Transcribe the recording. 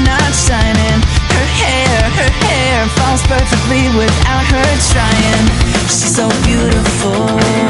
not shining. Her hair falls perfectly without her trying. She's so beautiful.